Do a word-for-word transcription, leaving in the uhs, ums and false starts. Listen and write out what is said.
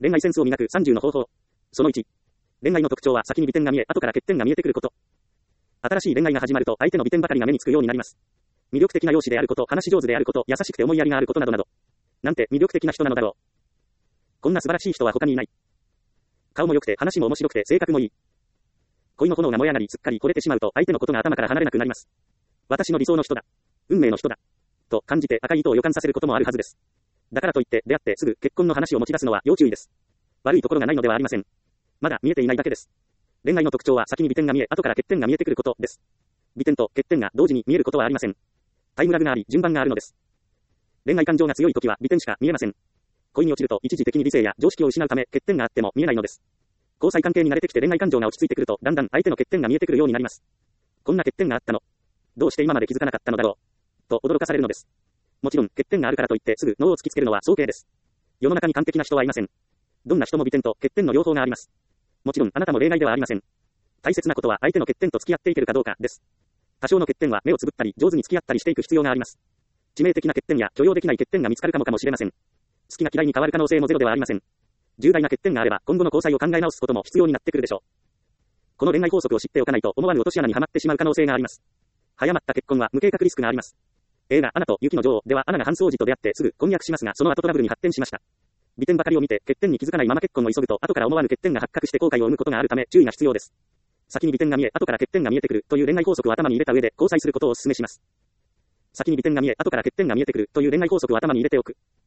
恋愛センスを磨くさんじゅうの方法。そのいち。恋愛の特徴は先に美点が見え、後から欠点が見えてくること。新しい恋愛が始まると相手の美点ばかりが目につくようになります。魅力的な容姿であること、話し上手であること、優しくて思いやりがあることなどなど。なんて魅力的な人なのだろう。こんな素晴らしい人は他にいない。顔も良くて話も面白くて性格もいい。恋の炎が燃え上がりすっかり惚れてしまうと相手のことが頭から離れなくなります。私の理想の人だ。運命の人だ。と感じて赤い糸を予感させることもあるはずです。だからといって出会ってすぐ結婚の話を持ち出すのは要注意です。悪いところがないのではありません。まだ見えていないだけです。恋愛の特徴は先に美点が見え、後から欠点が見えてくることです。美点と欠点が同時に見えることはありません。タイムラグがあり順番があるのです。恋愛感情が強い時は美点しか見えません。恋に落ちると一時的に理性や常識を失うため欠点があっても見えないのです。交際関係に慣れてきて恋愛感情が落ち着いてくるとだんだん相手の欠点が見えてくるようになります。こんな欠点があったの。どうして今まで気づかなかったのだろう。と驚かされるのです。もちろん欠点があるからといってすぐ脳を突きつけるのは早計です。世の中に完璧な人はいません。どんな人も美点と欠点の両方があります。もちろんあなたも例外ではありません。大切なことは相手の欠点と付き合っていけるかどうかです。多少の欠点は目をつぶったり上手に付き合ったりしていく必要があります。致命的な欠点や許容できない欠点が見つかるかもかもしれません。好きが嫌いに変わる可能性もゼロではありません。重大な欠点があれば今後の交際を考え直すことも必要になってくるでしょう。この恋愛法則を知っておかないと思わぬ落とし穴にはまってしまう可能性があります。早まった結婚は無計画リスクがあります。映画アナと雪の女王ではアナがハンス王子と出会ってすぐ婚約しますがその後トラブルに発展しました。美点ばかりを見て欠点に気づかないまま結婚を急ぐと後から思わぬ欠点が発覚して後悔を生むことがあるため注意が必要です。先に美点が見え後から欠点が見えてくるという恋愛法則を頭に入れた上で交際することをお勧めします。先に美点が見え後から欠点が見えてくるという恋愛法則を頭に入れておく。